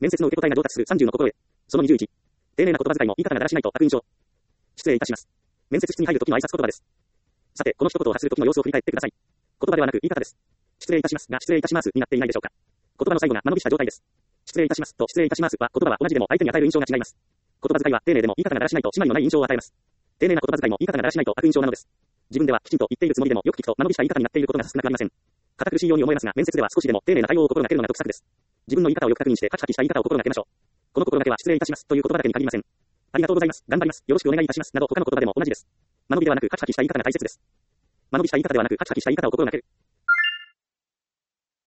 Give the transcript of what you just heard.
面接の受け答えが上達する30の心得。その21。丁寧な言葉遣いも言い方がだらしないと悪印象。失礼いたします。面接室に入る時の挨拶言葉です。さて、この一言を発する時の様子を振り返ってください。言葉ではなく言い方です。失礼いたしますが失礼いたしますになっていないでしょうか。言葉の最後が間延びした状態です。失礼いたしますと失礼いたしますは言葉は同じでも相手に与える印象が違います。言葉遣いは丁寧でも言い方がだらしないと締まりのない印象を与えます。丁寧な言葉遣いも言い方がだらしないと悪印象なのです。自分ではきちんと言っているつもりでもよく聞くと間延びした言い方になっていることが少なくありません。堅苦しいように思えますが面接では少しでも丁寧な対応を心がけるのが得策です。自分の言い方をよく確認してカチカチした言い方を心がけましょう。この心がけは失礼いたしますという言葉だけに限りません。ありがとうございます、頑張ります、よろしくお願いいたしますなど他の言葉でも同じです。間延びではなくカチカチした言い方が大切です。間延びした言い方ではなくカチカチした言い方を心がける。